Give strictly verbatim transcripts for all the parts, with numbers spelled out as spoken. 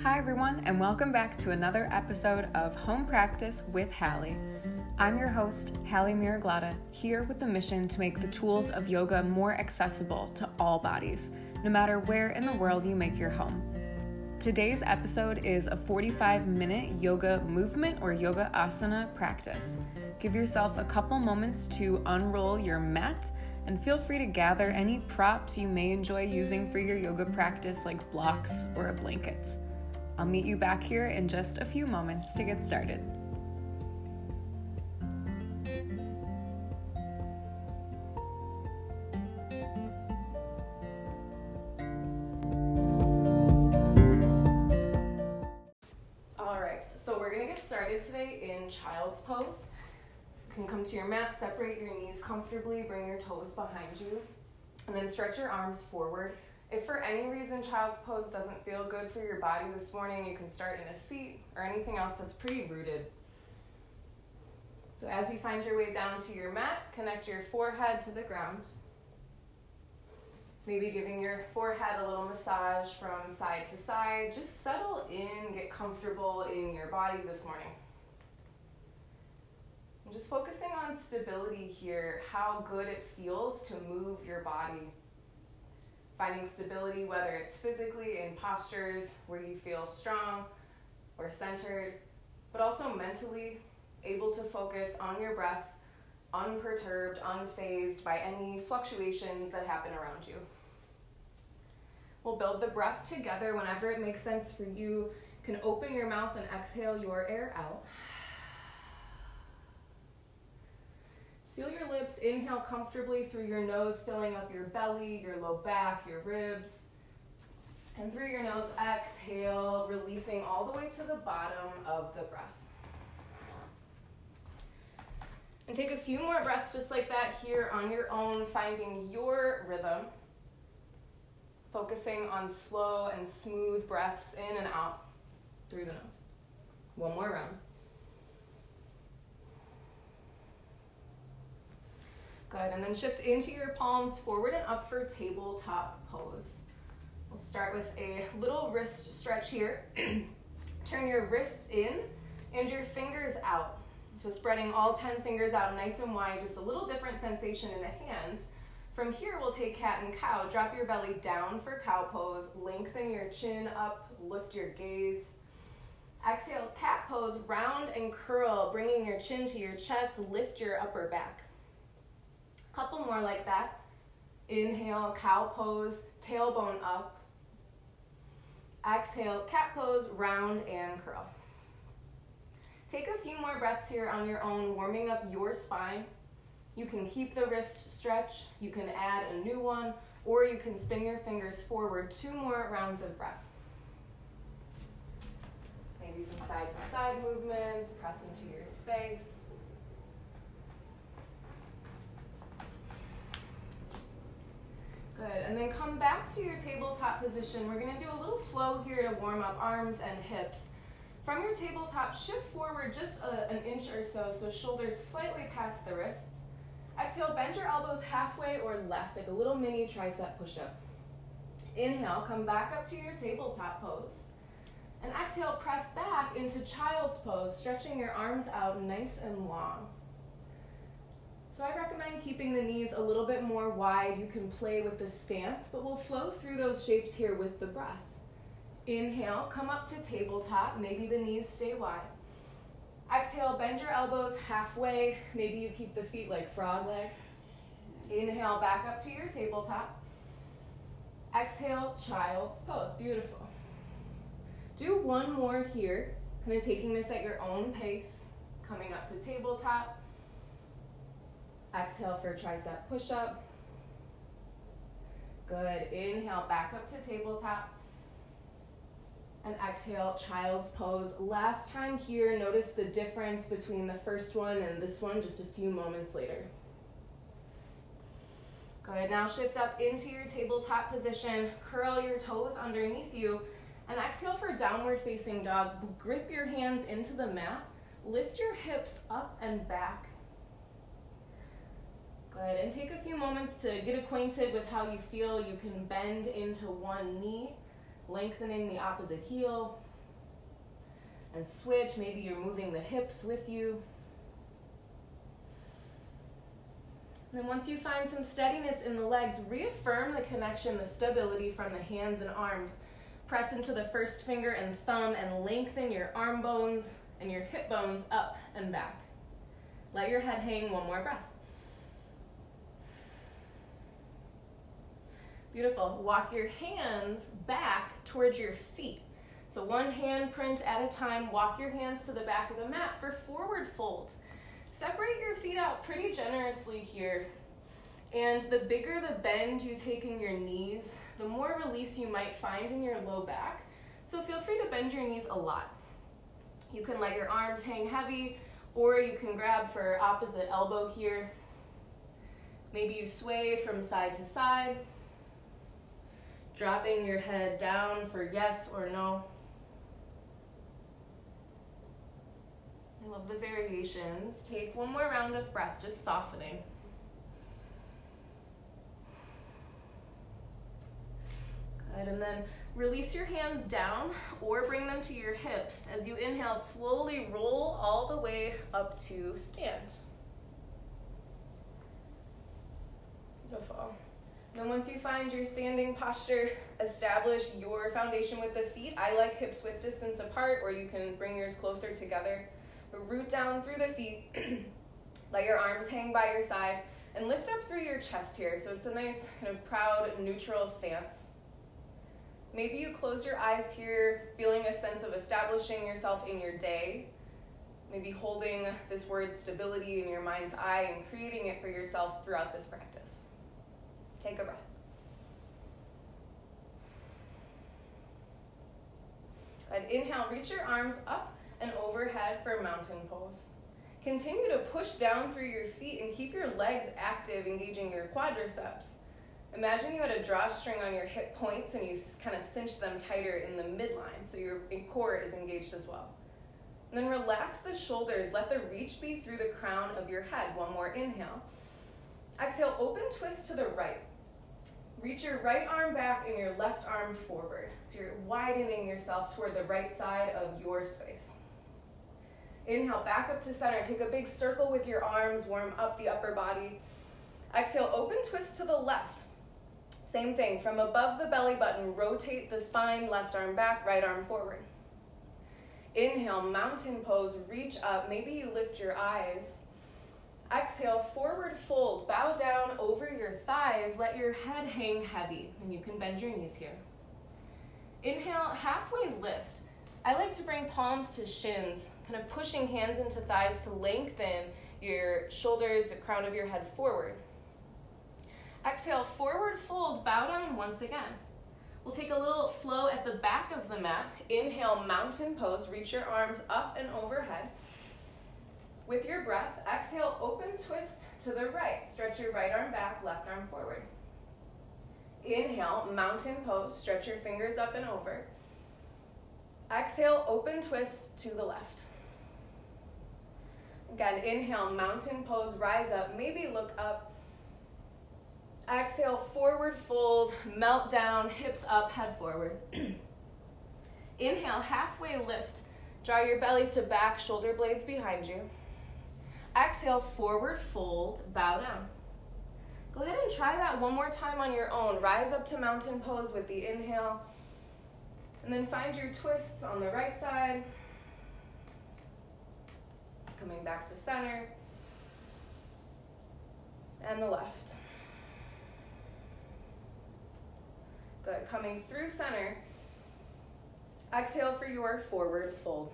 Hi everyone, and welcome back to another episode of Home Practice with Hallie. I'm your host, Hallie Miraglata, here with the mission to make the tools of yoga more accessible to all bodies, no matter where in the world you make your home. Today's episode is a forty-five minute yoga movement or yoga asana practice. Give yourself a couple moments to unroll your mat and feel free to gather any props you may enjoy using for your yoga practice like blocks or a blanket. I'll meet you back here in just a few moments to get started. All right, so we're gonna get started today in child's pose. You can come to your mat, separate your knees comfortably, bring your toes behind you, and then stretch your arms forward. If for any reason child's pose doesn't feel good for your body this morning, you can start in a seat or anything else that's pretty rooted. So as you find your way down to your mat, connect your forehead to the ground. Maybe giving your forehead a little massage from side to side. Just settle in, get comfortable in your body this morning. I'm just focusing on stability here, how good it feels to move your body. Finding stability, whether it's physically in postures where you feel strong or centered, but also mentally able to focus on your breath, unperturbed, unfazed by any fluctuations that happen around you. We'll build the breath together whenever it makes sense for you. You can open your mouth and exhale your air out. Seal your lips, inhale comfortably through your nose, filling up your belly, your low back, your ribs. And through your nose, exhale, releasing all the way to the bottom of the breath. And take a few more breaths just like that here on your own, finding your rhythm. Focusing on slow and smooth breaths in and out through the nose. One more round. Good, and then shift into your palms forward and up for tabletop pose. We'll start with a little wrist stretch here. Turn your wrists in and your fingers out. So spreading all ten fingers out nice and wide, just a little different sensation in the hands. From here, we'll take cat and cow. Drop your belly down for cow pose. Lengthen your chin up, lift your gaze. Exhale, cat pose, round and curl, bringing your chin to your chest, lift your upper back. Couple more like that. Inhale, cow pose, tailbone up. Exhale, cat pose, round and curl. Take a few more breaths here on your own, warming up your spine. You can keep the wrist stretch, you can add a new one, or you can spin your fingers forward. Two more rounds of breath. Maybe some side to side movements, press into your space. Good, and then come back to your tabletop position. We're gonna do a little flow here to warm up arms and hips. From your tabletop, shift forward just a, an inch or so, so shoulders slightly past the wrists. Exhale, bend your elbows halfway or less, like a little mini tricep push-up. Inhale, come back up to your tabletop pose. And exhale, press back into child's pose, stretching your arms out nice and long. So I recommend keeping the knees a little bit more wide. You can play with the stance, but we'll flow through those shapes here with the breath. Inhale, come up to tabletop. Maybe the knees stay wide. Exhale, bend your elbows halfway. Maybe you keep the feet like frog legs. Inhale, back up to your tabletop. Exhale, child's pose. Beautiful. Do one more here, kind of taking this at your own pace. Coming up to tabletop. Exhale for tricep push-up. Good. Inhale, back up to tabletop. And exhale, child's pose. Last time here, notice the difference between the first one and this one just a few moments later. Good. Now shift up into your tabletop position. Curl your toes underneath you. And exhale for downward facing dog. Grip your hands into the mat. Lift your hips up and back. Good, and take a few moments to get acquainted with how you feel. You can bend into one knee, lengthening the opposite heel. and switch. Maybe you're moving the hips with you. And then once you find some steadiness in the legs, reaffirm the connection, the stability from the hands and arms. Press into the first finger and thumb and lengthen your arm bones and your hip bones up and back. Let your head hang, one more breath. Beautiful. Walk your hands back towards your feet. So one hand print at a time. Walk your hands to the back of the mat for forward fold. Separate your feet out pretty generously here. And the bigger the bend you take in your knees, the more release you might find in your low back. So feel free to bend your knees a lot. You can let your arms hang heavy, or you can grab for opposite elbow here. Maybe you sway from side to side, dropping your head down for yes or no. I love the variations. Take one more round of breath, just softening. Good, and then release your hands down or bring them to your hips. As you inhale, slowly roll all the way up to stand. Beautiful. Then once you find your standing posture, establish your foundation with the feet. I like hips width distance apart, or you can bring yours closer together. But root down through the feet. Let your arms hang by your side and lift up through your chest here. So it's a nice kind of proud, neutral stance. Maybe you close your eyes here, feeling a sense of establishing yourself in your day. Maybe holding this word stability in your mind's eye and creating it for yourself throughout this practice. Take a breath. Good. Inhale, reach your arms up and overhead for mountain pose. Continue to push down through your feet and keep your legs active, engaging your quadriceps. Imagine you had a drawstring on your hip points and you kind of cinch them tighter in the midline, so your core is engaged as well. And then relax the shoulders. Let the reach be through the crown of your head. One more inhale. Exhale, open twist to the right. Reach your right arm back and your left arm forward. So you're widening yourself toward the right side of your space. Inhale, back up to center. Take a big circle with your arms. Warm up the upper body. Exhale, open twist to the left. Same thing, from above the belly button, rotate the spine, left arm back, right arm forward. Inhale, mountain pose, reach up. Maybe you lift your eyes. Exhale, forward fold, bow down over your thighs, let your head hang heavy, and you can bend your knees here. Inhale, halfway lift. I like to bring palms to shins, kind of pushing hands into thighs to lengthen your shoulders, the crown of your head forward. Exhale, forward fold, bow down once again. We'll take a little flow at the back of the mat. Inhale, mountain pose, reach your arms up and overhead. With your breath, exhale, open twist to the right. Stretch your right arm back, left arm forward. Inhale, mountain pose, stretch your fingers up and over. Exhale, open twist to the left. Again, inhale, mountain pose, rise up, maybe look up. Exhale, forward fold, melt down, hips up, head forward. Inhale, halfway lift. Draw your belly to back, shoulder blades behind you. Exhale, forward fold, bow down. Go ahead and try that one more time on your own. Rise up to mountain pose with the inhale. And then find your twists on the right side. Coming back to center. And the left. Good, coming through center. Exhale for your forward fold.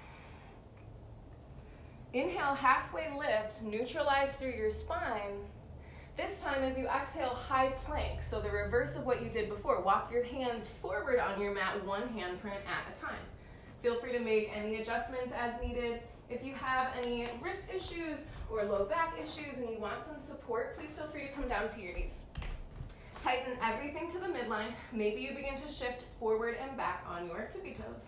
Inhale, halfway lift, neutralize through your spine. This time as you exhale, high plank. So the reverse of what you did before. Walk your hands forward on your mat, one handprint at a time. Feel free to make any adjustments as needed. If you have any wrist issues or low back issues and you want some support, please feel free to come down to your knees. Tighten everything to the midline. Maybe you begin to shift forward and back on your tippy toes.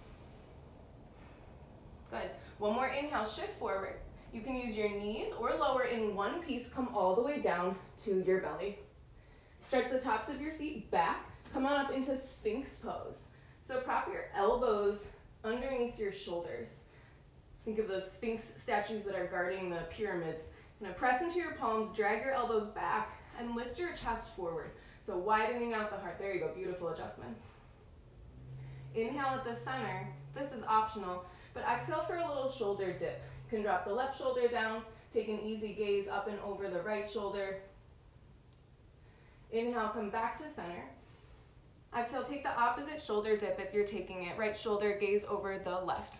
Good. One more inhale, shift forward. You can use your knees or lower in one piece, come all the way down to your belly. Stretch the tops of your feet back. Come on up into Sphinx pose. So prop your elbows underneath your shoulders. Think of those Sphinx statues that are guarding the pyramids. Now press into your palms, drag your elbows back, and lift your chest forward. So widening out the heart. There you go, beautiful adjustments. Inhale at the center. This is optional, but exhale for a little shoulder dip. You can drop the left shoulder down, take an easy gaze up and over the right shoulder. Inhale, come back to center. Exhale, take the opposite shoulder dip if you're taking it. Right shoulder, gaze over the left.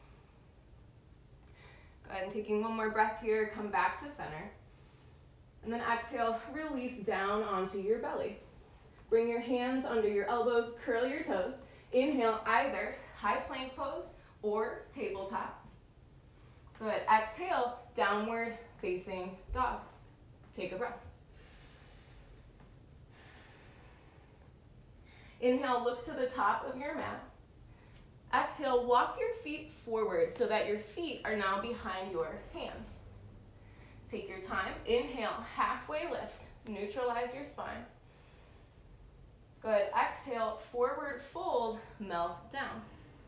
Go ahead and taking one more breath here, come back to center. And then exhale, release down onto your belly. Bring your hands under your elbows, curl your toes. Inhale, either high plank pose or tabletop. Good. Exhale, downward facing dog. Take a breath. Inhale, look to the top of your mat. Exhale, walk your feet forward so that your feet are now behind your hands. Take your time. Inhale, halfway lift. Neutralize your spine. Good. Exhale, forward fold, melt down.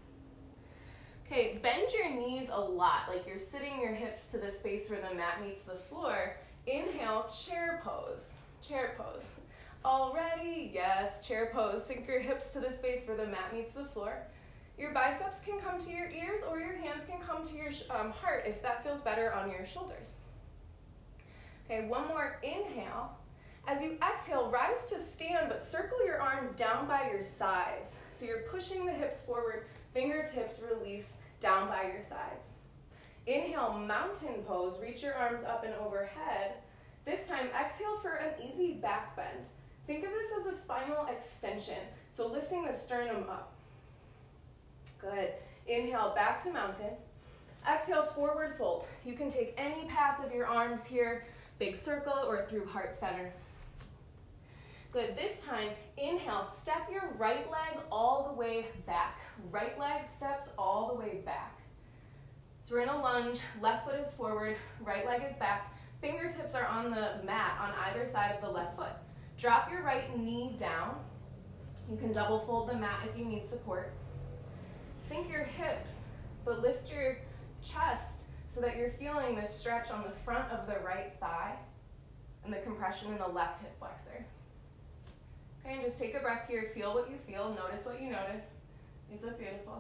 Okay, bend your knees a lot, like you're sitting your hips to the space where the mat meets the floor. Inhale, chair pose. Chair pose. All ready? Yes, chair pose. Sink your hips to the space where the mat meets the floor. Your biceps can come to your ears or your hands can come to your um, heart if that feels better on your shoulders. Okay, one more inhale. As you exhale, rise to stand, but circle your arms down by your sides. So you're pushing the hips forward, fingertips release down by your sides. Inhale, mountain pose. Reach your arms up and overhead. This time, exhale for an easy back bend. Think of this as a spinal extension, so lifting the sternum up. Good. Inhale, back to mountain. Exhale, forward fold. You can take any path of your arms here, big circle or through heart center. Good. This time, inhale, step your right leg all the way back. Right leg steps all the way back. So we're in a lunge, left foot is forward, right leg is back. Fingertips are on the mat on either side of the left foot. Drop your right knee down. You can double fold the mat if you need support. Sink your hips, but lift your chest so that you're feeling this stretch on the front of the right thigh and the compression in the left hip flexor. Okay, and just take a breath here. Feel what you feel. Notice what you notice. These look beautiful.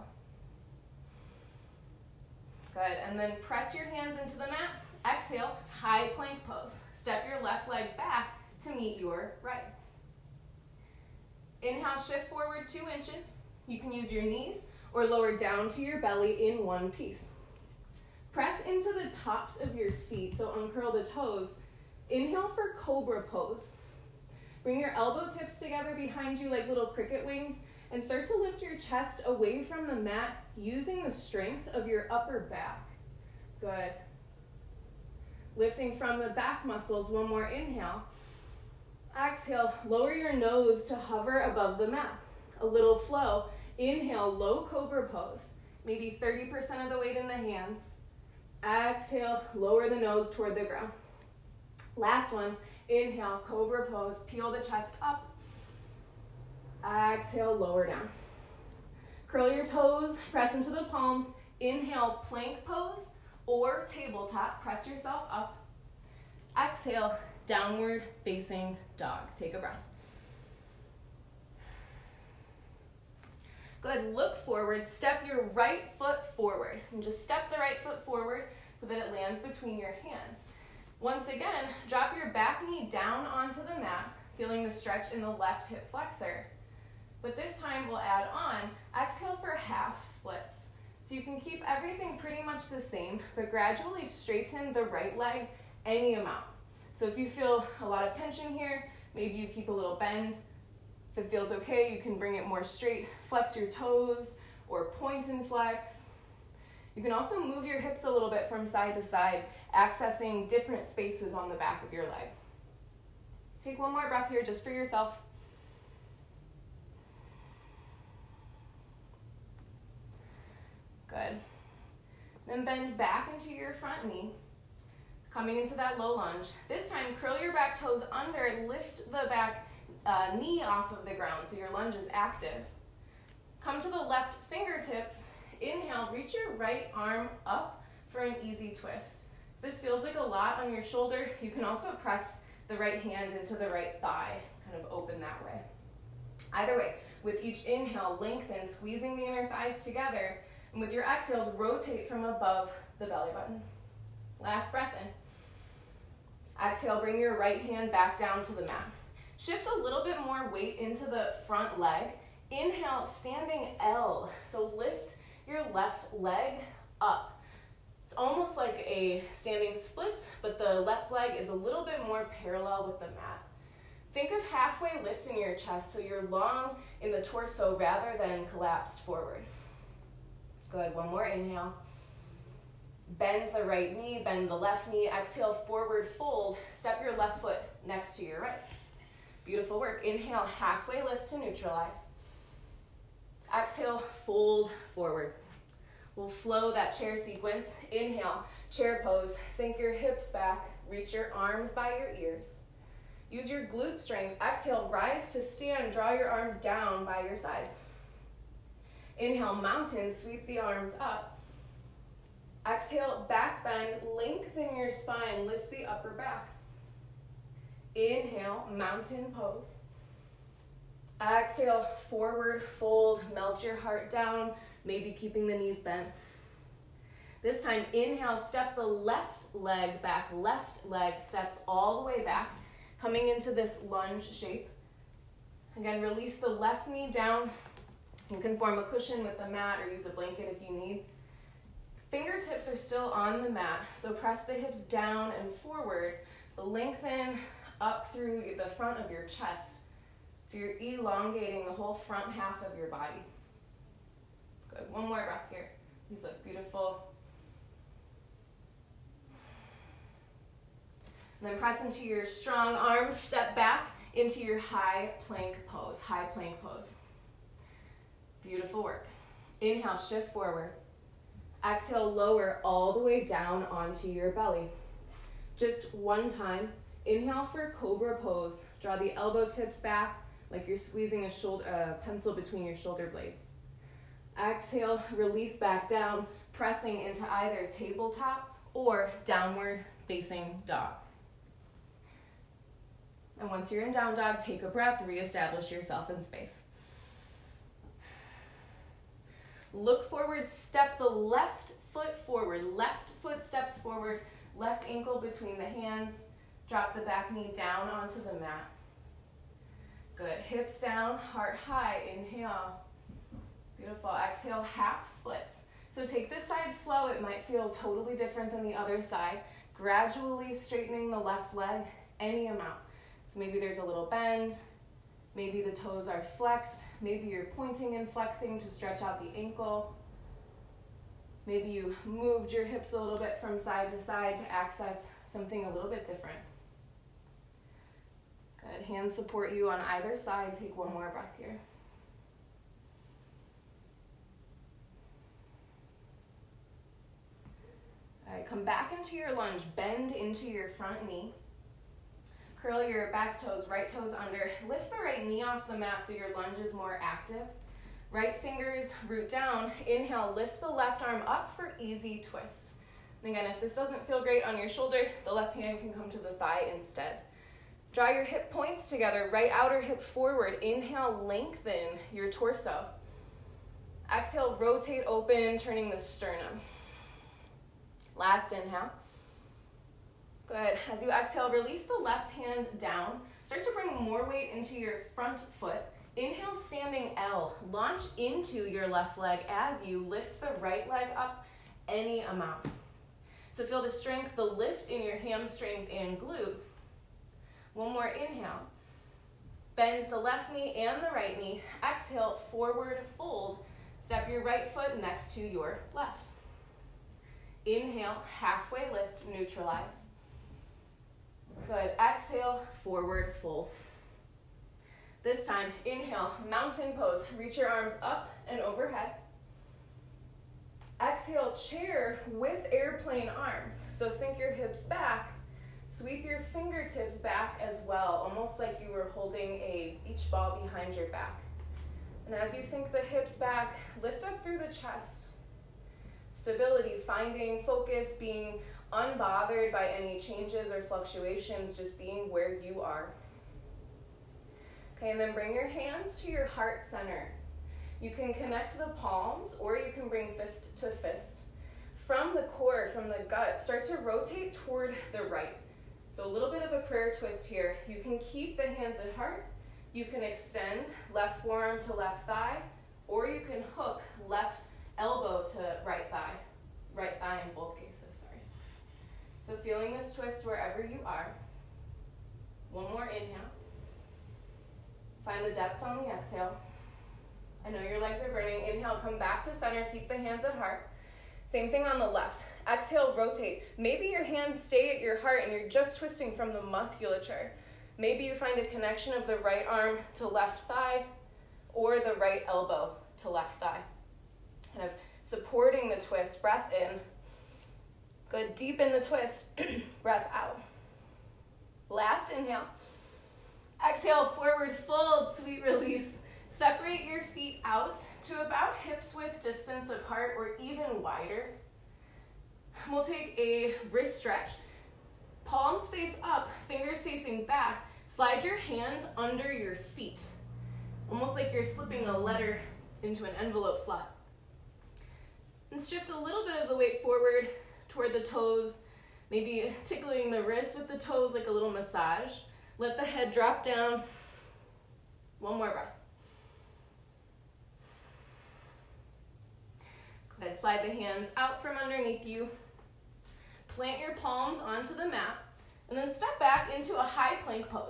Good, and then press your hands into the mat. Exhale, high plank pose. Step your left leg back to meet your right. Inhale, shift forward two inches. You can use your knees or lower down to your belly in one piece. Press into the tops of your feet, so uncurl the toes. Inhale for cobra pose. Bring your elbow tips together behind you like little cricket wings and start to lift your chest away from the mat using the strength of your upper back. Good. Lifting from the back muscles, one more inhale. Exhale, lower your nose to hover above the mat. A little flow. Inhale, low cobra pose. Maybe thirty percent of the weight in the hands. Exhale, lower the nose toward the ground. Last one, inhale, cobra pose. Peel the chest up. Exhale, lower down. Curl your toes, press into the palms. Inhale, plank pose or tabletop. Press yourself up. Exhale, downward facing dog. Take a breath. Good, look forward, step your right foot forward. And just step the right foot forward so that it lands between your hands. Once again, drop your back knee down onto the mat, feeling the stretch in the left hip flexor. But this time we'll add on, exhale for half splits. So you can keep everything pretty much the same, but gradually straighten the right leg any amount. So if you feel a lot of tension here, maybe you keep a little bend. If it feels okay, you can bring it more straight. Flex your toes or point and flex. You can also move your hips a little bit from side to side, accessing different spaces on the back of your leg. Take one more breath here just for yourself. Good. Then bend back into your front knee, coming into that low lunge. This time, curl your back toes under, lift the back uh, knee off of the ground so your lunge is active. Come to the left fingertips. Inhale, reach your right arm up for an easy twist. If this feels like a lot on your shoulder, you can also press the right hand into the right thigh, kind of open that way. Either way, with each inhale, lengthen, squeezing the inner thighs together, and with your exhales, rotate from above the belly button. Last breath in. Exhale, bring your right hand back down to the mat. Shift a little bit more weight into the front leg. Inhale, standing L. So lift your left leg up. It's almost like a standing splits, but the left leg is a little bit more parallel with the mat. Think of halfway lift in your chest, so you're long in the torso rather than collapsed forward. Good, one more inhale. Bend the right knee, bend the left knee. Exhale, forward fold. Step your left foot next to your right. Beautiful work. Inhale, halfway lift to neutralize. Exhale, fold forward. We'll flow that chair sequence. Inhale, chair pose. Sink your hips back. Reach your arms by your ears. Use your glute strength. Exhale, rise to stand. Draw your arms down by your sides. Inhale, mountain. Sweep the arms up. Exhale, back bend. Lengthen your spine. Lift the upper back. Inhale, mountain pose. Exhale, forward fold. Melt your heart down, maybe keeping the knees bent. This time, inhale, step the left leg back. Left leg steps all the way back, coming into this lunge shape. Again, release the left knee down. You can form a cushion with the mat or use a blanket if you need. Fingertips are still on the mat, so press the hips down and forward. Lengthen up through the front of your chest. So you're elongating the whole front half of your body. Good, one more breath here. These look beautiful. And then press into your strong arms, step back into your high plank pose, high plank pose. Beautiful work. Inhale, shift forward. Exhale, lower all the way down onto your belly. Just one time. Inhale for cobra pose. Draw the elbow tips back like you're squeezing a shoulder, uh, pencil between your shoulder blades. Exhale, release back down, pressing into either tabletop or downward facing dog. And once you're in down dog, take a breath, reestablish yourself in space. Look forward, step the left foot forward. Left foot steps forward, left ankle between the hands. Drop the back knee down onto the mat. Good, hips down, heart high, inhale. Beautiful, exhale, half splits. So take this side slow, it might feel totally different than the other side. Gradually straightening the left leg, any amount. So maybe there's a little bend, maybe the toes are flexed, maybe you're pointing and flexing to stretch out the ankle. Maybe you moved your hips a little bit from side to side to access something a little bit different. Good, hands support you on either side. Take one more breath here. All right, come back into your lunge. Bend into your front knee. Curl your back toes, right toes under. Lift the right knee off the mat so your lunge is more active. Right fingers root down. Inhale, lift the left arm up for easy twist. And again, if this doesn't feel great on your shoulder, the left hand can come to the thigh instead. Draw your hip points together, right outer hip forward. Inhale, lengthen your torso. Exhale, rotate open, turning the sternum. Last inhale. Good. As you exhale, release the left hand down. Start to bring more weight into your front foot. Inhale, standing L. Launch into your left leg as you lift the right leg up any amount. So feel the strength, the lift in your hamstrings and glute. One more inhale. Bend the left knee and the right knee. Exhale, forward fold. Step your right foot next to your left. Inhale, halfway lift, neutralize. Good. Exhale, forward fold. This time, inhale, mountain pose. Reach your arms up and overhead. Exhale, chair with airplane arms. So sink your hips back. Sweep your fingertips back as well, almost like you were holding a beach ball behind your back. And as you sink the hips back, lift up through the chest. stability, finding focus, being unbothered by any changes or fluctuations, just being where you are. Okay, and then bring your hands to your heart center. You can connect the palms, or you can bring fist to fist. From the core, from the gut, start to rotate toward the right. So a little bit of a prayer twist here. You can keep the hands at heart. You can extend left forearm to left thigh, or you can hook left elbow to right thigh. Right thigh in both cases, sorry. So feeling this twist wherever you are. One more inhale. Find the depth on the exhale. I know your legs are burning. Inhale, come back to center. Keep the hands at heart. Same thing on the left. Exhale, rotate. Maybe your hands stay at your heart and you're just twisting from the musculature. Maybe you find a connection of the right arm to left thigh or the right elbow to left thigh. Kind of supporting the twist. Breath in. Good. Deepen the twist. Breath out. Last inhale. Exhale, forward fold, sweet release. Separate your feet out to about hips width distance apart or even wider. We'll take a wrist stretch. Palms face up, fingers facing back. Slide your hands under your feet. Almost like you're slipping a letter into an envelope slot. And shift a little bit of the weight forward toward the toes, maybe tickling the wrists with the toes like a little massage. Let the head drop down. One more breath. Go ahead, slide the hands out from underneath you. Plant your palms onto the mat, and then step back into a high plank pose.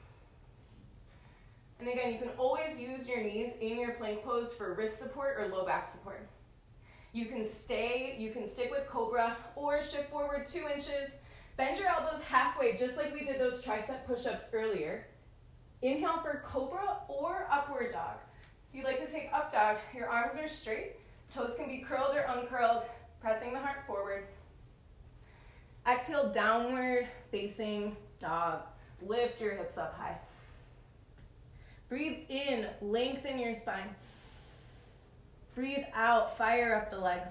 And again, you can always use your knees in your plank pose for wrist support or low back support. You can stay, you can stick with cobra, or shift forward two inches. Bend your elbows halfway, just like we did those tricep push-ups earlier. Inhale for cobra or upward dog. If you'd like to take up dog, your arms are straight, toes can be curled or uncurled, pressing the heart forward. Exhale, downward facing dog. Lift your hips up high. Breathe in, lengthen your spine. Breathe out, fire up the legs.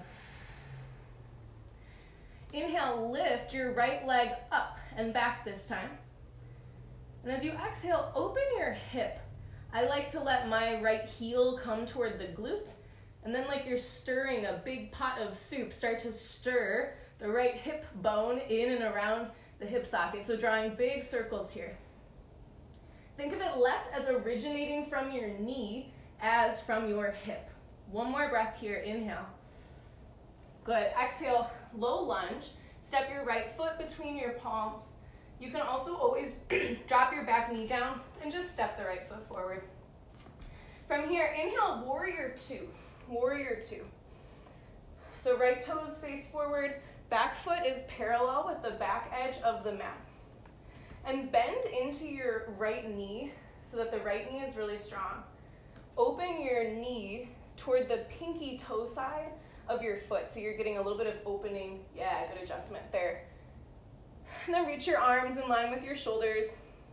Inhale, lift your right leg up and back this time. And as you exhale, open your hip. I like to let my right heel come toward the glute, and then like you're stirring a big pot of soup, start to stir the right hip bone in and around the hip socket. So drawing big circles here. Think of it less as originating from your knee as from your hip. One more breath here, inhale. Good, exhale, low lunge. Step your right foot between your palms. You can also always drop your back knee down and just step the right foot forward. From here, inhale, warrior two, warrior two. So right toes face forward, back foot is parallel with the back edge of the mat. And bend into your right knee so that the right knee is really strong. Open your knee toward the pinky toe side of your foot, so you're getting a little bit of opening. Yeah, good adjustment there. And then reach your arms in line with your shoulders.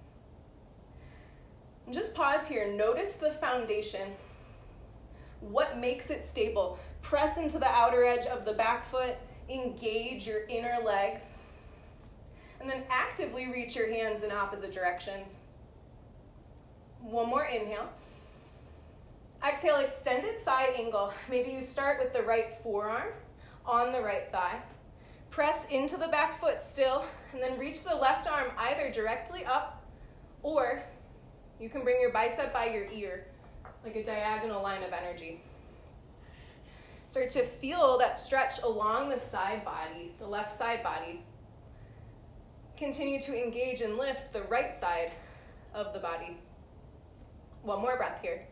And just pause here. Notice the foundation. What makes it stable? Press into the outer edge of the back foot. Engage your inner legs. And then actively reach your hands in opposite directions. One more inhale. Exhale, extended side angle. Maybe you start with the right forearm on the right thigh. Press into the back foot still, and then reach the left arm either directly up, or you can bring your bicep by your ear, like a diagonal line of energy. Start to feel that stretch along the side body, the left side body. Continue to engage and lift the right side of the body. One more breath here.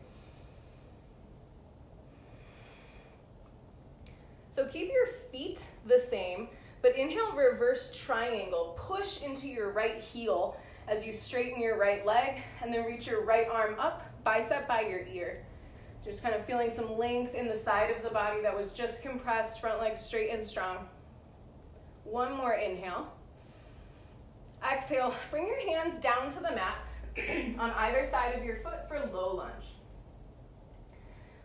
So keep your feet the same, but inhale, reverse triangle. Push into your right heel as you straighten your right leg, and then reach your right arm up, bicep by your ear. So just kind of feeling some length in the side of the body that was just compressed, front leg straight and strong. One more inhale. Exhale, bring your hands down to the mat on either side of your foot for low lunge.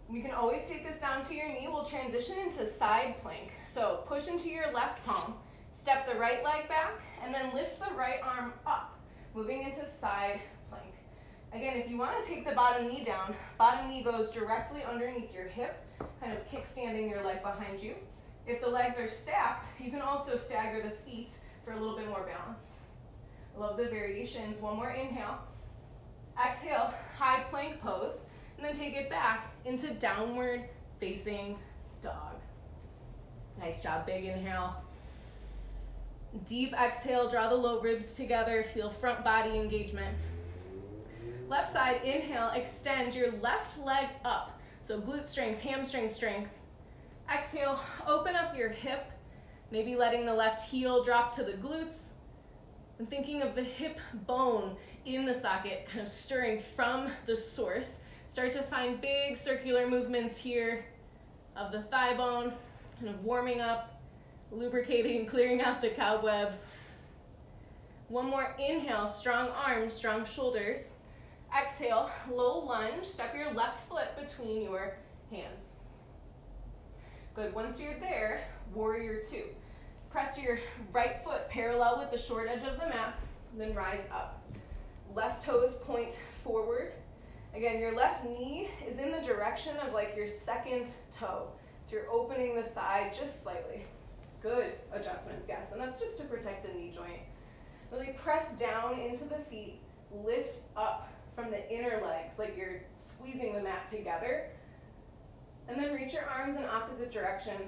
You can always take this down to your knee. We'll transition into side plank. So push into your left palm, step the right leg back, and then lift the right arm up, moving into side plank. Again, if you want to take the bottom knee down, bottom knee goes directly underneath your hip, kind of kickstanding your leg behind you. If the legs are stacked, you can also stagger the feet for a little bit more balance. I love the variations. One more inhale. Exhale, high plank pose, and then take it back into downward facing dog. Nice job, big inhale. Deep exhale, draw the low ribs together, feel front body engagement. Left side, inhale, extend your left leg up. So glute strength, hamstring strength. Exhale, open up your hip, maybe letting the left heel drop to the glutes. And thinking of the hip bone in the socket, kind of stirring from the source. Start to find big circular movements here of the thigh bone, kind of warming up, lubricating, clearing out the cobwebs. One more inhale, strong arms, strong shoulders. Exhale, low lunge, step your left foot between your hands. Good, once you're there, warrior two. Press your right foot parallel with the short edge of the mat, then rise up. Left toes point forward. Again, your left knee is in the direction of like your second toe. So you're opening the thigh just slightly. Good adjustments, yes, and that's just to protect the knee joint. Really press down into the feet, lift up from the inner legs, like you're squeezing the mat together. And then reach your arms in opposite directions.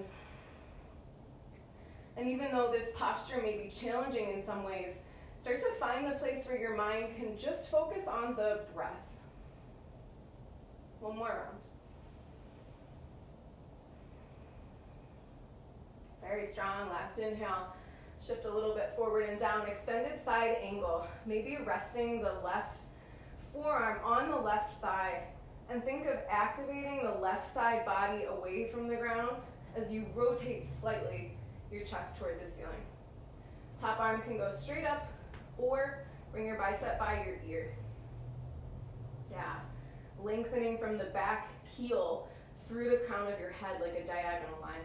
And even though this posture may be challenging in some ways, start to find the place where your mind can just focus on the breath. One more round. Very strong, last inhale. Shift a little bit forward and down, extended side angle. Maybe resting the left forearm on the left thigh. And think of activating the left side body away from the ground as you rotate slightly your chest toward the ceiling. Top arm can go straight up or bring your bicep by your ear. Yeah, lengthening from the back heel through the crown of your head like a diagonal line.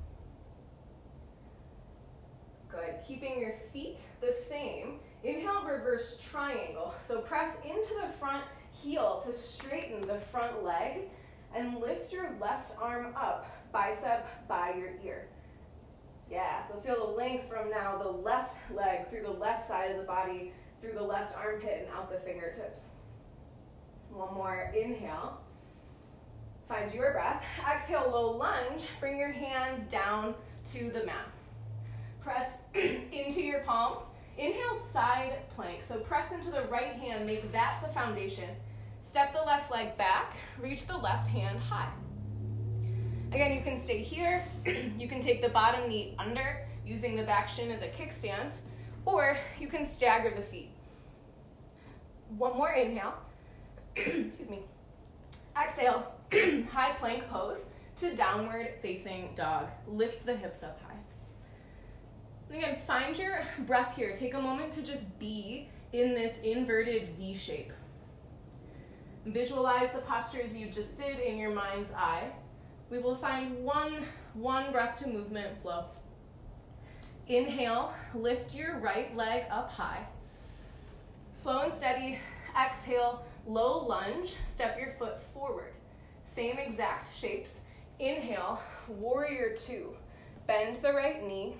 Good, keeping your feet the same. Inhale, reverse triangle. So press into the front heel to straighten the front leg and lift your left arm up, bicep by your ear. Yeah, so feel the length from now the left leg through the left side of the body, through the left armpit and out the fingertips. One more inhale. Find your breath. Exhale, low lunge. Bring your hands down to the mat. Press into your palms. Inhale, side plank. So press into the right hand, make that the foundation. Step the left leg back, reach the left hand high. Again, you can stay here. You can take the bottom knee under, using the back shin as a kickstand, or you can stagger the feet. One more inhale. Excuse me. Exhale, high plank pose to downward facing dog. Lift the hips up high. And again, find your breath here. Take a moment to just be in this inverted V shape. Visualize the postures you just did in your mind's eye. We will find one, one breath to movement flow. Inhale, lift your right leg up high. Slow and steady, exhale, low lunge, step your foot forward. Same exact shapes. Inhale, warrior two. Bend the right knee.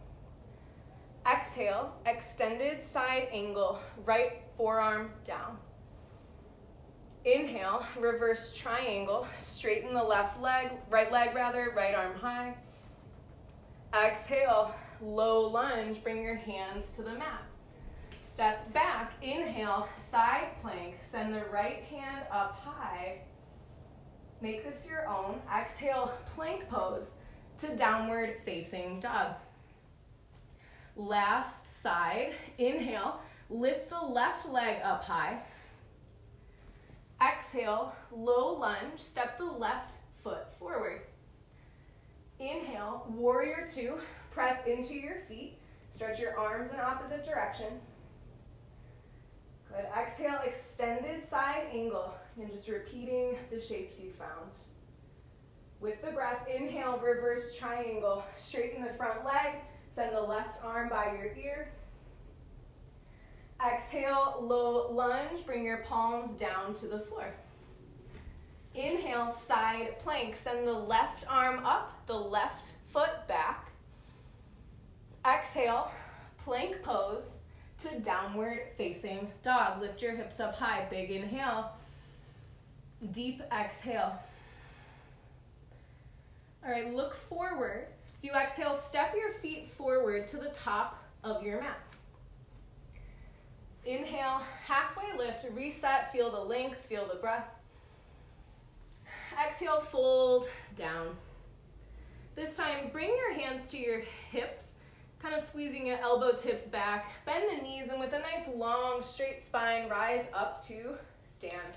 Exhale, extended side angle, right forearm down. Inhale, reverse triangle, straighten the left leg, right leg rather, right arm high. Exhale, low lunge, bring your hands to the mat. Step back, inhale, side plank, send the right hand up high. Make this your own. Exhale, plank pose to downward facing dog. Last side, inhale, lift the left leg up high. Exhale, low lunge, step the left foot forward. Inhale, warrior two, press into your feet, stretch your arms in opposite directions. Good, exhale, extended side angle, and just repeating the shapes you found. With the breath, inhale, reverse triangle. Straighten the front leg. Send the left arm by your ear. Exhale, low lunge. Bring your palms down to the floor. Inhale, side plank. Send the left arm up, the left foot back. Exhale, plank pose to downward facing dog. Lift your hips up high. Big inhale. Deep exhale. All right, look forward. As you exhale, step your feet forward to the top of your mat. Inhale, halfway lift, reset, feel the length, feel the breath. Exhale, fold down. This time, bring your hands to your hips, kind of squeezing your elbow tips back. Bend the knees, and with a nice long, straight spine, rise up to stand.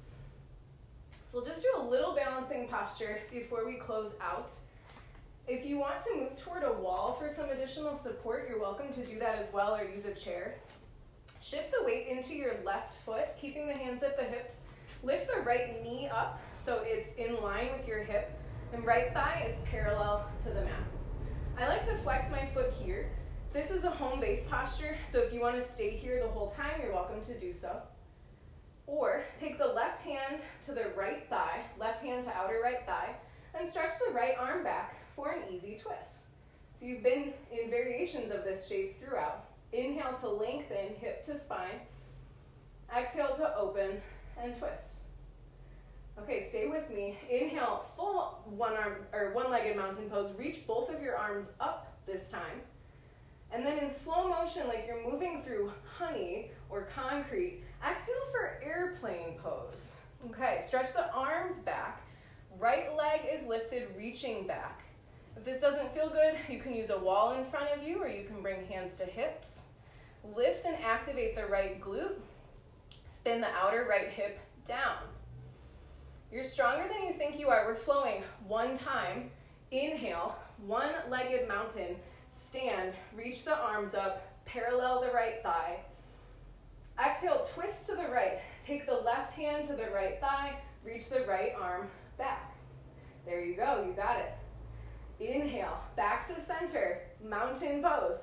So we'll just do a little balancing posture before we close out. If you want to move toward a wall for some additional support, you're welcome to do that as well, or use a chair. Shift the weight into your left foot, keeping the hands at the hips. Lift the right knee up so it's in line with your hip, and right thigh is parallel to the mat. I like to flex my foot here. This is a home base posture, so if you want to stay here the whole time, you're welcome to do so. Or take the left hand to the right thigh, left hand to outer right thigh, and stretch the right arm back for an easy twist. So you've been in variations of this shape throughout. Inhale to lengthen, hip to spine. Exhale to open and twist. Okay, stay with me. Inhale, full one arm or one-legged mountain pose. Reach both of your arms up this time. And then in slow motion, like you're moving through honey or concrete, exhale for airplane pose. Okay, stretch the arms back. Right leg is lifted, reaching back. If this doesn't feel good, you can use a wall in front of you, or you can bring hands to hips. Lift and activate the right glute. Spin the outer right hip down. You're stronger than you think you are. We're flowing one time. Inhale, one-legged mountain. Stand, reach the arms up, parallel the right thigh. Exhale, twist to the right. Take the left hand to the right thigh, reach the right arm back. There you go, you got it. Inhale, back to center, mountain pose.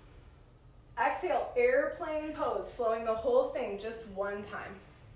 Exhale, airplane pose, flowing the whole thing just one time.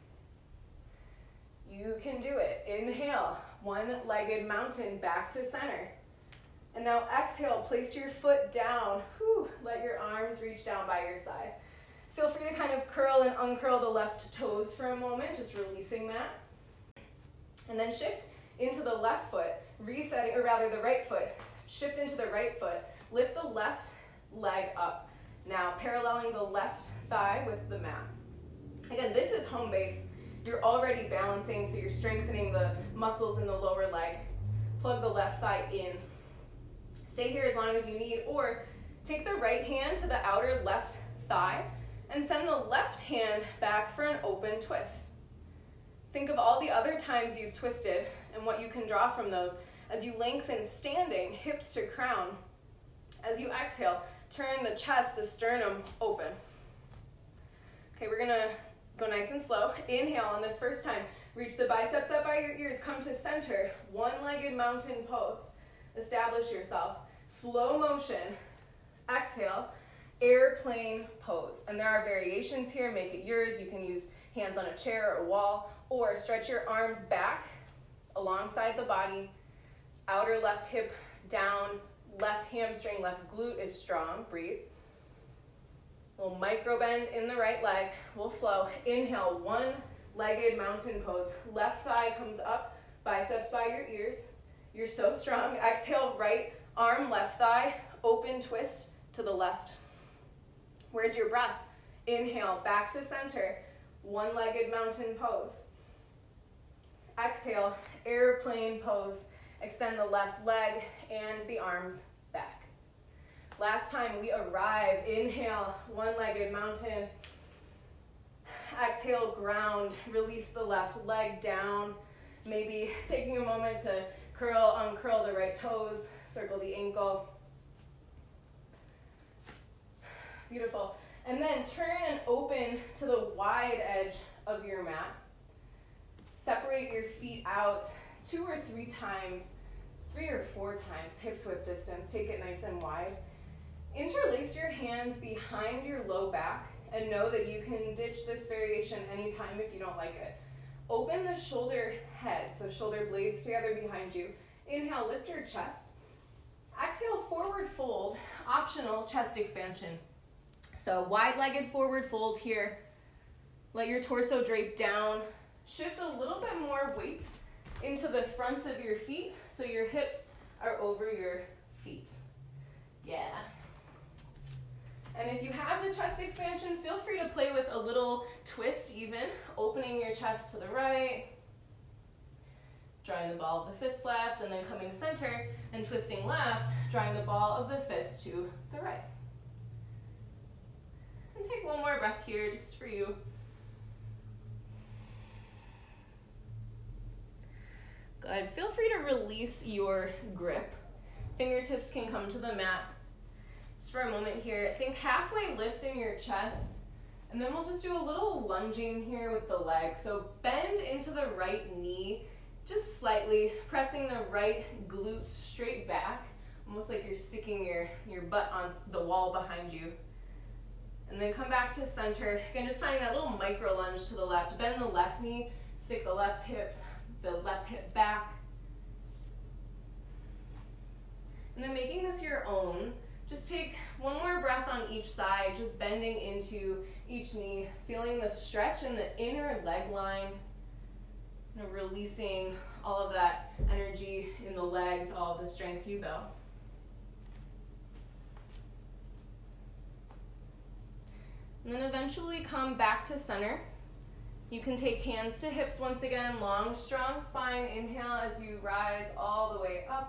You can do it. Inhale, one-legged mountain, back to center. And now exhale, place your foot down. Whew, let your arms reach down by your side. Feel free to kind of curl and uncurl the left toes for a moment, just releasing that. And then shift into the left foot, resetting, or rather the right foot. Shift into the right foot. Lift the left leg up. Now paralleling the left thigh with the mat. Again, this is home base. You're already balancing, so you're strengthening the muscles in the lower leg. Plug the left thigh in. Stay here as long as you need, or take the right hand to the outer left thigh and send the left hand back for an open twist. Think of all the other times you've twisted and what you can draw from those as you lengthen standing, hips to crown. As you exhale, turn the chest, the sternum open. Okay, we're gonna go nice and slow. Inhale on this first time. Reach the biceps up by your ears, come to center, one-legged mountain pose. Establish yourself. Slow motion. Exhale, airplane pose. And there are variations here. Make it yours. You can use hands on a chair or a wall, or stretch your arms back alongside the body. Outer left hip down, left hamstring, left glute is strong. Breathe. We'll micro bend in the right leg. We'll flow. Inhale, one-legged mountain pose. Left thigh comes up, biceps by your ears. You're so strong. Exhale, right arm, left thigh, open twist to the left. Where's your breath? Inhale, back to center, one-legged mountain pose. Exhale, airplane pose. Extend the left leg and the arms back. Last time we arrive. Inhale, one-legged mountain. Exhale, ground. Release the left leg down. Maybe taking a moment to curl, uncurl the right toes, circle the ankle. Beautiful. And then turn and open to the wide edge of your mat. Separate your feet out two or three times three or four times, hips width distance. Take it nice and wide. Interlace your hands behind your low back and know that you can ditch this variation anytime if you don't like it. Open the shoulder head, so shoulder blades together behind you. Inhale, lift your chest. Exhale, forward fold, optional chest expansion. So wide-legged forward fold here. Let your torso drape down. Shift a little bit more weight into the fronts of your feet so your hips are over your feet. Yeah. And if you have the chest expansion, feel free to play with a little twist even, opening your chest to the right, drawing the ball of the fist left, and then coming center and twisting left, drawing the ball of the fist to the right. And take one more breath here just for you. Good. Feel free to release your grip. Fingertips can come to the mat. Just for a moment here, think halfway lift in your chest, and then we'll just do a little lunging here with the leg. So bend into the right knee, just slightly, pressing the right glute straight back, almost like you're sticking your, your butt on the wall behind you. And then come back to center. Again, just finding that little micro lunge to the left. Bend the left knee, stick the left hips, the left hip back. And then making this your own, just take one more breath on each side, just bending into each knee, feeling the stretch in the inner leg line, you know, releasing all of that energy in the legs, all of the strength you build. And then eventually come back to center. You can take hands to hips once again, long, strong spine. Inhale as you rise all the way up.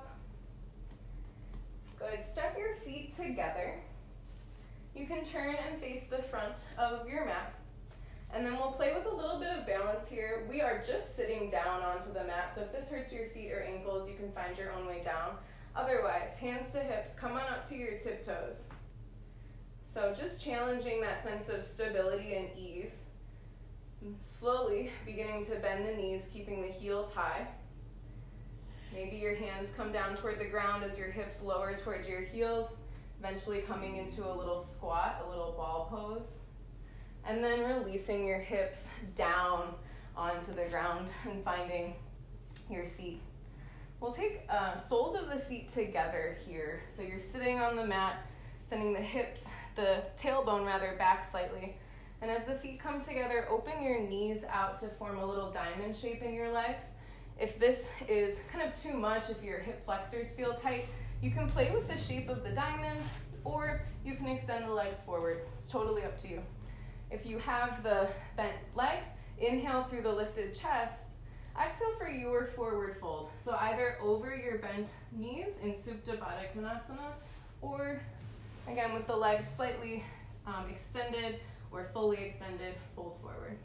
Good. Step your feet together. You can turn and face the front of your mat. And then we'll play with a little bit of balance here. We are just sitting down onto the mat, so if this hurts your feet or ankles, you can find your own way down. Otherwise, hands to hips, come on up to your tiptoes. So just challenging that sense of stability and ease. Slowly beginning to bend the knees, keeping the heels high. Maybe your hands come down toward the ground as your hips lower toward your heels, eventually coming into a little squat, a little ball pose. And then releasing your hips down onto the ground and finding your seat. We'll take uh, soles of the feet together here. So you're sitting on the mat, sending the hips, the tailbone rather, back slightly. And as the feet come together, open your knees out to form a little diamond shape in your legs. If this is kind of too much, if your hip flexors feel tight, you can play with the shape of the diamond, or you can extend the legs forward. It's totally up to you. If you have the bent legs, inhale through the lifted chest, exhale for your forward fold. So either over your bent knees in Supta Baddha Konasana, or again with the legs slightly um, extended or fully extended, fold forward.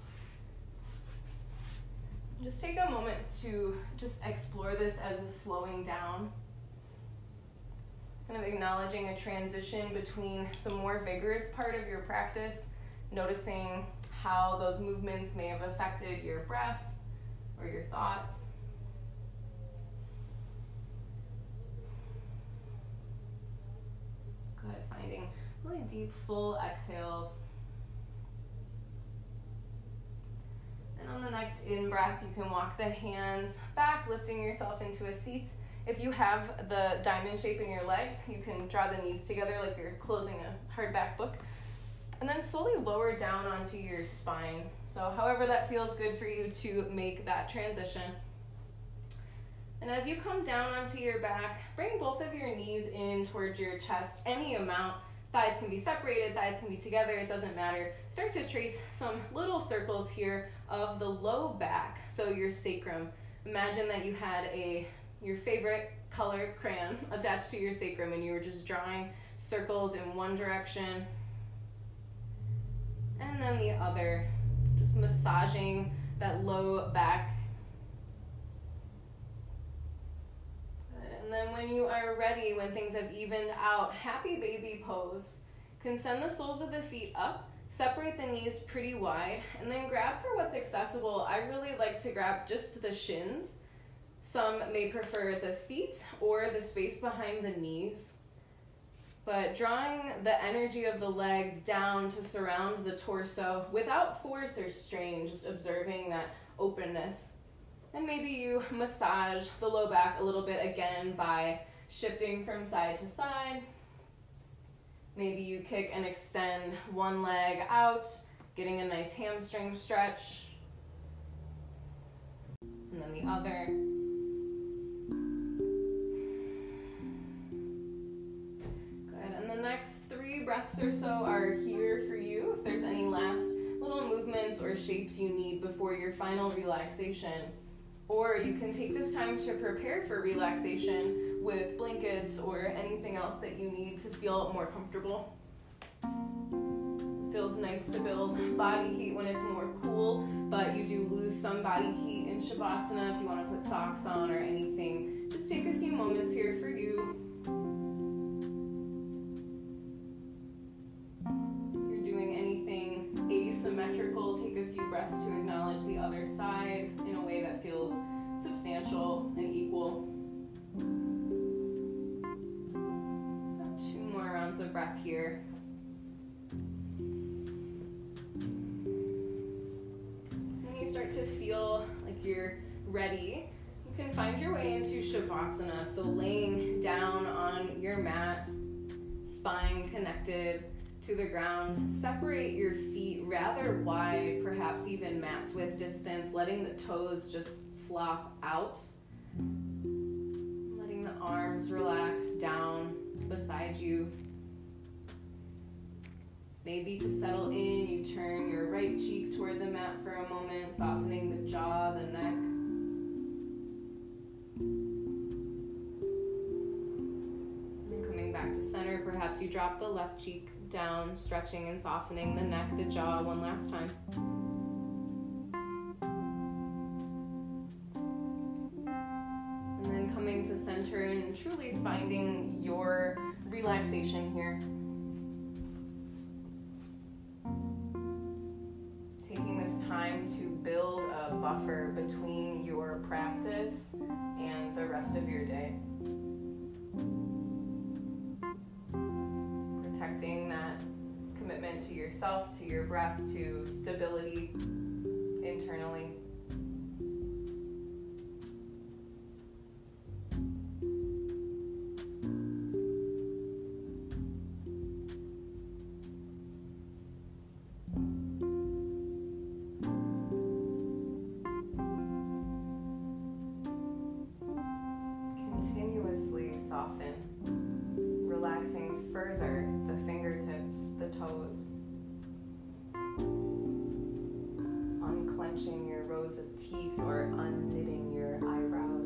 Just take a moment to just explore this as a slowing down. Kind of acknowledging a transition between the more vigorous part of your practice, noticing how those movements may have affected your breath or your thoughts. Good, finding really deep, full exhales. And on the next in-breath, you can walk the hands back, lifting yourself into a seat. If you have the diamond shape in your legs, you can draw the knees together like you're closing a hardback book. And then slowly lower down onto your spine. So however that feels good for you to make that transition. And as you come down onto your back, bring both of your knees in towards your chest, any amount. Thighs can be separated, thighs can be together, it doesn't matter. Start to trace some little circles here of the low back, so your sacrum. Imagine that you had a your favorite color crayon attached to your sacrum and you were just drawing circles in one direction and then the other, just massaging that low back. And then when you are ready, when things have evened out, happy baby pose. You can send the soles of the feet up, separate the knees pretty wide, and then grab for what's accessible. I really like to grab just the shins. Some may prefer the feet or the space behind the knees, but drawing the energy of the legs down to surround the torso without force or strain, just observing that openness. And maybe you massage the low back a little bit again by shifting from side to side. Maybe you kick and extend one leg out, getting a nice hamstring stretch. And then the other. Good. And the next three breaths or so are here for you. If there's any last little movements or shapes you need before your final relaxation. Or you can take this time to prepare for relaxation with blankets or anything else that you need to feel more comfortable. Feels nice to build body heat when it's more cool, but you do lose some body heat in Shavasana if you want to put socks on or anything. Just take a few moments here for you. If you're doing anything asymmetrical, take a few breaths to acknowledge the other side in a way that feels substantial and equal. Two more rounds of breath here. When you start to feel like you're ready, you can find your way into Shavasana. So laying down on your mat, spine connected to the ground, separate your feet rather wide, perhaps even mat's width distance, letting the toes just flop out. Letting the arms relax down beside you. Maybe to settle in, you turn your right cheek toward the mat for a moment, softening the jaw, the neck. And then coming back to center, perhaps you drop the left cheek down, stretching and softening the neck, the jaw one last time. And then coming to center and truly finding your relaxation here. Taking this time to build a buffer between your practice and the rest of your day. Protecting that commitment to yourself, to your breath, to stability internally. Continuously soften, relaxing further the fingertips, the toes, unclenching your rows of teeth or unknitting your eyebrows.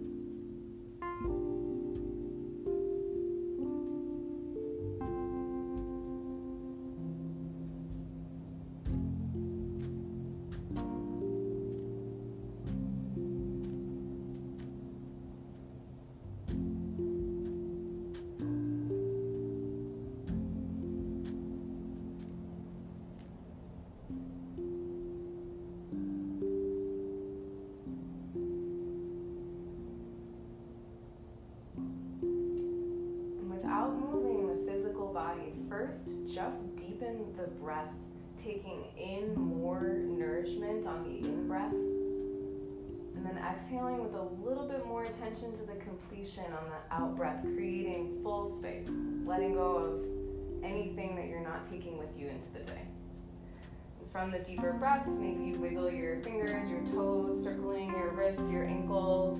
First, just deepen the breath, taking in more nourishment on the in-breath, and then exhaling with a little bit more attention to the completion on the out-breath, creating full space, letting go of anything that you're not taking with you into the day. And from the deeper breaths, maybe you wiggle your fingers, your toes, circling your wrists, your ankles,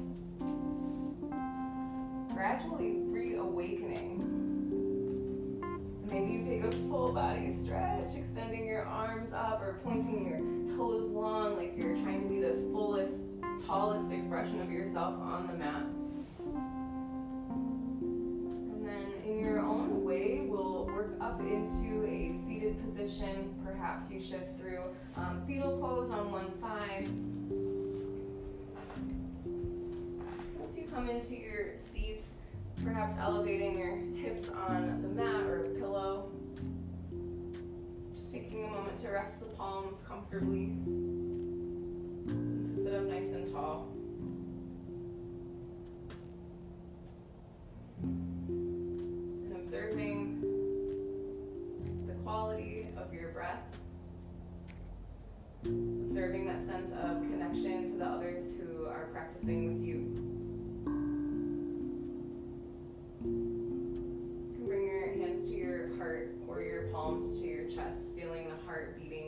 gradually reawakening. Maybe you take a full body stretch, extending your arms up or pointing your toes long like you're trying to be the fullest, tallest expression of yourself on the mat. And then in your own way, we'll work up into a seated position. Perhaps you shift through um, fetal pose on one side. Once you come into your seats, perhaps elevating your hips on the mat or a pillow. Just taking a moment to rest the palms comfortably. To sit up nice and tall. of your breath. Observing that sense of connection to the others who are practicing with you. You can bring your hands to your heart or your palms to your chest, feeling the heart beating